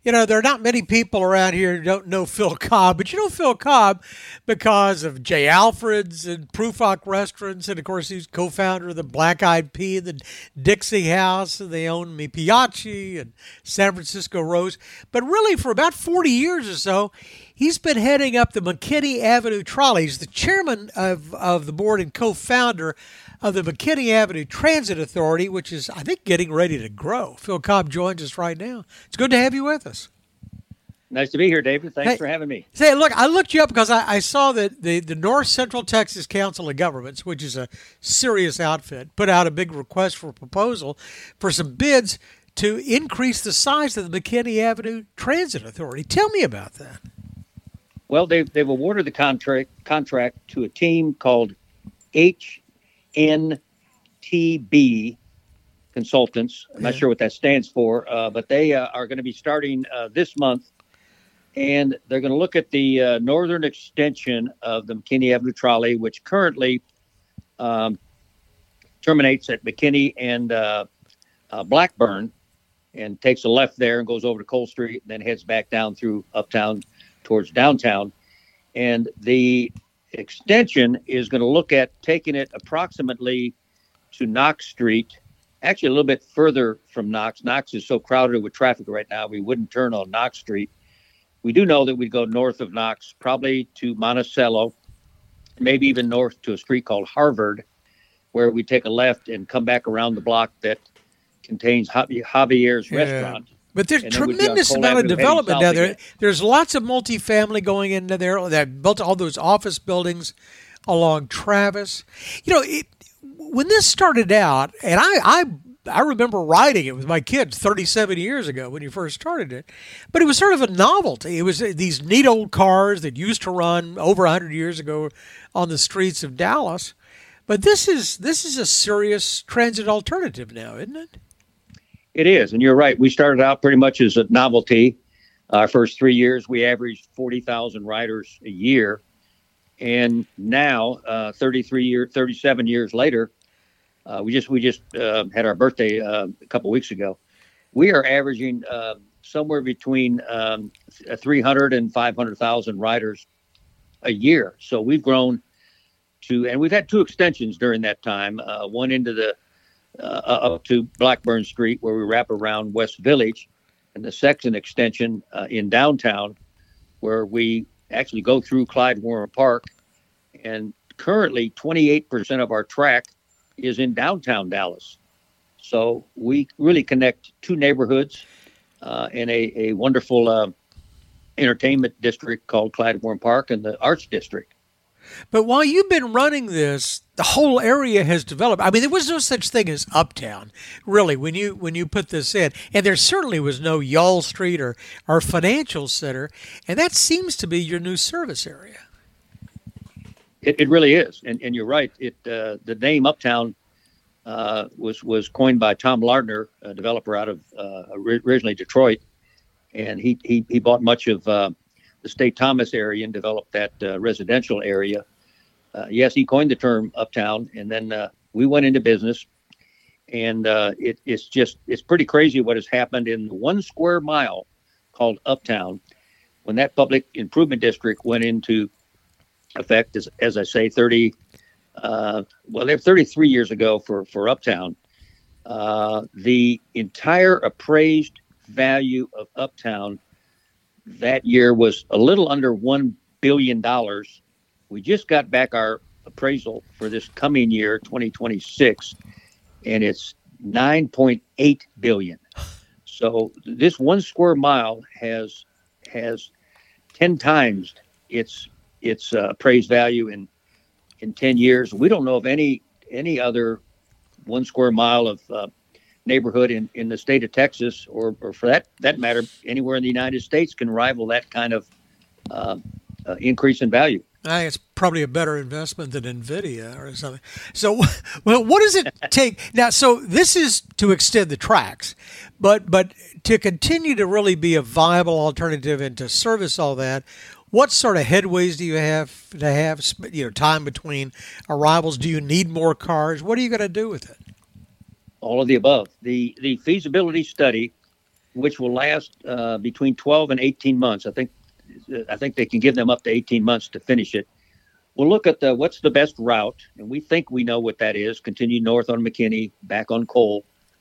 There are not many people around here who don't know Phil Cobb, but you know Phil Cobb because of Jay Alfred's and Prufrock Restaurants, and of course he's co-founder of the Black Eyed Pea and the Dixie House, and they own Mi Piace and San Francisco Rose. But really, for about 40 years or so, he's been heading up the McKinney Avenue Trolley. He's the chairman of the board and co-founder of the McKinney Avenue Transit Authority, which is, I think, getting ready to grow. Phil Cobb joins us right now. It's good to have you with us. Nice to be here, David. Thanks for having me. Say, look, I looked you up because I saw that the North Central Texas Council of Governments, which is a serious outfit, put out a big request for proposal for some bids to increase the size of the McKinney Avenue Transit Authority. Tell me about that. Well, they've awarded the contract to a team called HNTB Consultants. I'm not sure what that stands for, but they are going to be starting this month, and they're going to look at the northern extension of the McKinney Avenue Trolley, which currently terminates at McKinney and Blackburn, and takes a left there and goes over to Cole Street, and then heads back down through uptown towards downtown. And the extension is going to look at taking it approximately to Knox Street, actually a little bit further from Knox. Knox is so crowded with traffic right now, we wouldn't turn on Knox Street. We do know that we'd go north of Knox, probably to Monticello, maybe even north to a street called Harvard, where we take a left and come back around the block that contains Javier's restaurant. But there's tremendous amount of development down there. There's lots of multifamily going into there. They built all those office buildings along Travis. When this started out, and I remember riding it with my kids 37 years ago when you first started it, but it was sort of a novelty. It was these neat old cars that used to run over 100 years ago on the streets of Dallas. But this is a serious transit alternative now, isn't it? It is, and you're right. We started out pretty much as a novelty. Our first 3 years, we averaged 40,000 riders a year. And now, 37 years later, we just had our birthday a couple weeks ago. We are averaging somewhere between 300 and 500,000 riders a year. So we've grown and we've had two extensions during that time. One into the up to Blackburn Street, where we wrap around West Village, and the second extension in downtown, where we actually go through Clyde Warren Park. And currently 28% of our track is in downtown Dallas. So we really connect two neighborhoods in a wonderful entertainment district called Clyde Warren Park and the Arts District. But while you've been running this, the whole area has developed. I mean, there was no such thing as Uptown, really, when you put this in. And there certainly was no Y'all Street or Financial Center. And that seems to be your new service area. It really is. And you're right. The name Uptown was coined by Tom Lardner, a developer out of originally Detroit. And he bought much of the State Thomas area and developed that residential area. Yes, he coined the term Uptown, and then we went into business. And it's pretty crazy what has happened in the 1 square mile called Uptown. When that public improvement district went into effect, as I say, 33 years ago for Uptown, the entire appraised value of Uptown that year was a little under $1 billion. We just got back our appraisal for this coming year, 2026, and it's $9.8 billion. So this 1 square mile has 10 times its appraised value in 10 years. We don't know of any other 1 square mile of neighborhood in the state of Texas, or for that matter, anywhere in the United States can rival that kind of increase in value. I think it's probably a better investment than NVIDIA or something. So, well, what does it take now? So this is to extend the tracks, but to continue to really be a viable alternative and to service all that, what sort of headways do you have to have? Time between arrivals. Do you need more cars? What are you going to do with it? All of the above. The feasibility study which will last between 12 and 18 months. I think they can give them up to 18 months to finish it. We'll look at what's the best route, and we think we know what that is. Continue north on McKinney, back on Cole.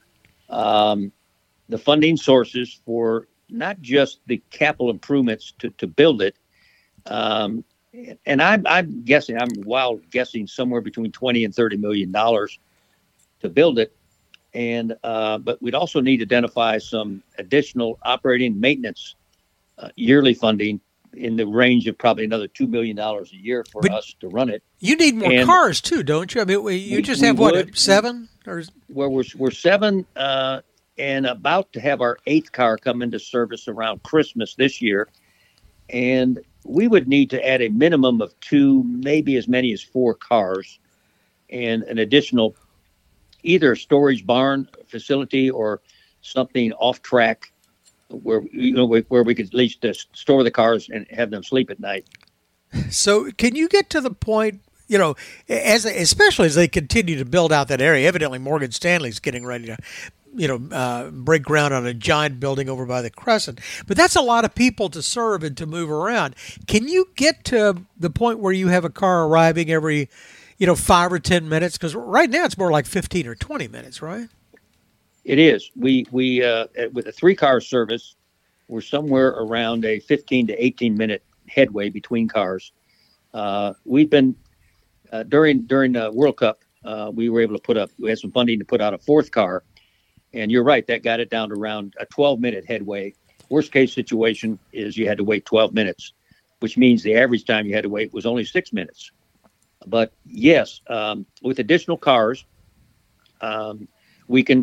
The funding sources for not just the capital improvements to build it, and I'm guessing, I'm wild guessing somewhere between $20 and $30 million to build it. And but we'd also need to identify some additional operating maintenance yearly funding in the range of probably another $2 million a year for us to run it. You need more cars too, don't you? I mean, you just have what, 7? Or well, we're 7 and about to have our 8th car come into service around Christmas this year, and we would need to add a minimum of 2, maybe as many as 4 cars, and an additional either a storage barn facility or something off track where we could at least store the cars and have them sleep at night. So can you get to the point, especially as they continue to build out that area? Evidently Morgan Stanley's getting ready to break ground on a giant building over by the Crescent. But that's a lot of people to serve and to move around. Can you get to the point where you have a car arriving every 5 or 10 minutes? Because right now it's more like 15 or 20 minutes, right? It is. We with a 3-car service, we're somewhere around a 15 to 18 minute headway between cars. We've been during the World Cup, we were able to we had some funding to put out a 4th car, and you're right, that got it down to around a 12-minute headway. Worst case situation is you had to wait 12 minutes, which means the average time you had to wait was only 6 minutes. But yes, with additional cars, we can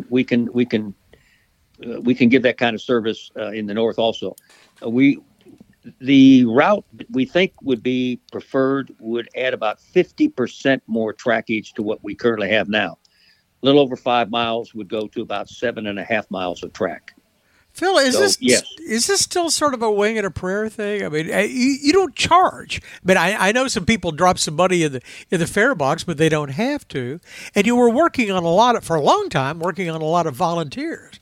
give that kind of service in the north also. The route we think would be preferred would add about 50% more trackage to what we currently have now. A little over 5 miles would go to about 7.5 miles of track. Phil, is this still sort of a wing and a prayer thing? I mean, you don't charge. I mean, I know some people drop some money in the fare box, but they don't have to. And you were working on for a long time, working on a lot of volunteers.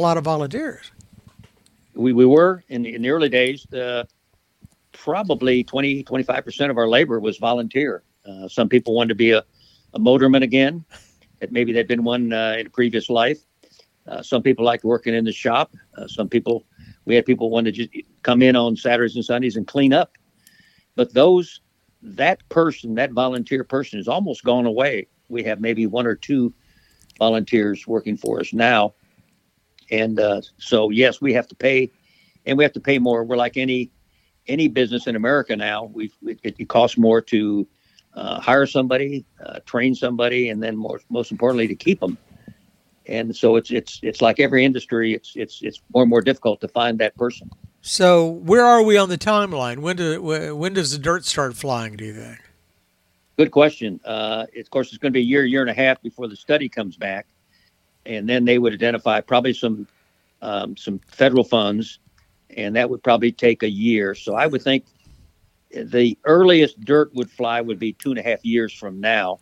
We were in the early days. Probably 20-25% of our labor was volunteer. Some people wanted to be a motorman again. Maybe they'd been one in a previous life. Some people liked working in the shop. We had people want to just come in on Saturdays and Sundays and clean up. But that volunteer person is almost gone away. We have maybe 1 or 2 volunteers working for us now. And so, yes, we have to pay, and we have to pay more. We're like any business in America now. It costs more to hire somebody, train somebody, and then most importantly, to keep them. And so it's like every industry. It's more and more difficult to find that person. So where are we on the timeline? When does the dirt start flying, do you think? Good question. Of course, it's going to be a year and a half before the study comes back, and then they would identify probably some federal funds, and that would probably take a year. So I would think the earliest dirt would fly would be 2.5 years from now.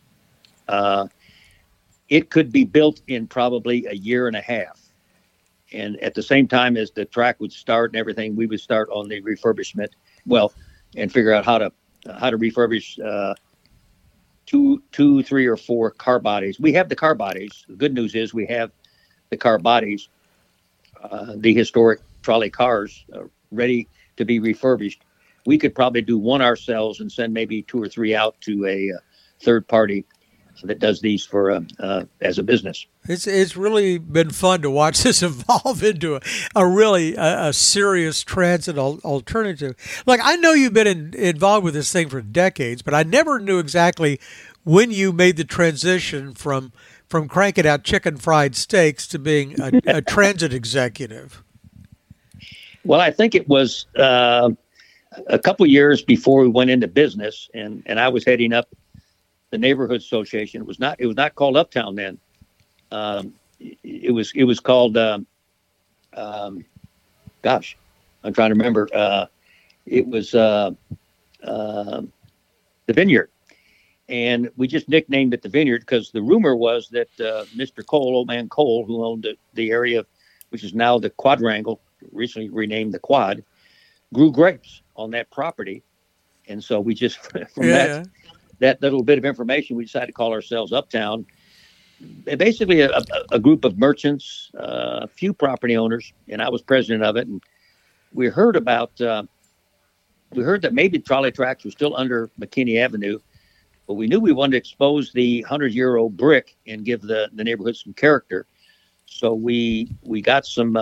It could be built in probably a year and a half. And at the same time as the track would start and everything, we would start on the refurbishment. And figure out how to refurbish 2, 3, or 4 car bodies. We have the car bodies. The good news is we have the car bodies, the historic trolley cars ready to be refurbished. We could probably do one ourselves and send maybe 2 or 3 out to a third party that does these for as a business. It's really been fun to watch this evolve into a really serious transit alternative. Like, I know you've been involved with this thing for decades, but I never knew exactly when you made the transition from cranking out chicken fried steaks to being a transit executive. Well, I think it was a couple years before we went into business, and I was heading up the neighborhood association. It was not called Uptown then. It was called I'm trying to remember. It was the Vineyard, and we just nicknamed it the Vineyard because the rumor was that Mr. Cole, old man Cole, who owned the area which is now the Quadrangle, recently renamed the Quad, grew grapes on that property. And so we just, from that little bit of information, we decided to call ourselves Uptown. Basically a group of merchants, a few property owners, and I was president of it. And we heard that maybe trolley tracks were still under McKinney Avenue, but we knew we wanted to expose the 100-year-old brick and give the neighborhood some character. So we got some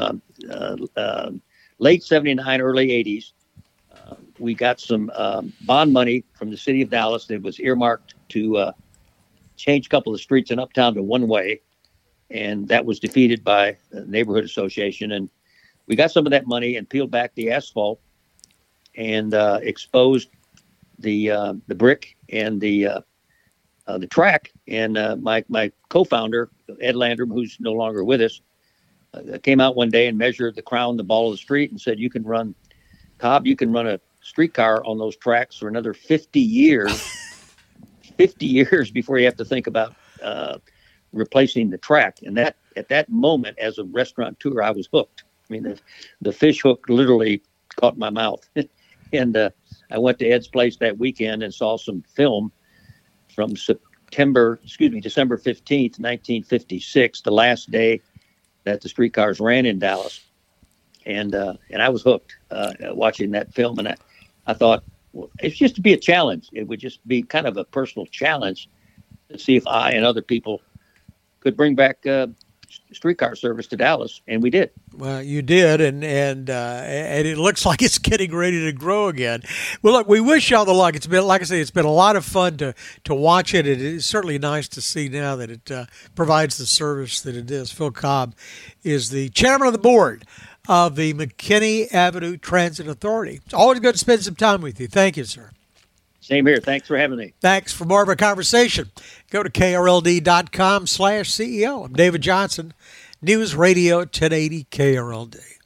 late 79, early 80s. We got some bond money from the city of Dallas that was earmarked to change a couple of streets in Uptown to one-way, and that was defeated by the neighborhood association. And we got some of that money and peeled back the asphalt and exposed the brick and the track. And my co-founder, Ed Landrum, who's no longer with us, came out one day and measured the crown, the ball of the street, and said, Cobb, you can run a streetcar on those tracks for another 50 years. 50 years before you have to think about replacing the track. And that at that moment, as a restaurateur, I was hooked. I mean, the fish hook literally caught my mouth. And I went to Ed's place that weekend and saw some film from December 15th, 1956, the last day that the streetcars ran in Dallas. And I was hooked watching that film. And I thought, well, it's just to be a challenge. It would just be kind of a personal challenge to see if I and other people could bring back streetcar service to Dallas, and we did. Well, you did, and it looks like it's getting ready to grow again. Well, look, we wish y'all the luck. It's been, like I say, it's been a lot of fun to watch it. It is certainly nice to see now that it provides the service that it is. Phil Cobb is the chairman of the board of the McKinney Avenue Transit Authority. It's always good to spend some time with you. Thank you, sir. Same here. Thanks for having me. Thanks. For more of our conversation, go to krld.com/CEO. I'm David Johnson, News Radio 1080 KRLD.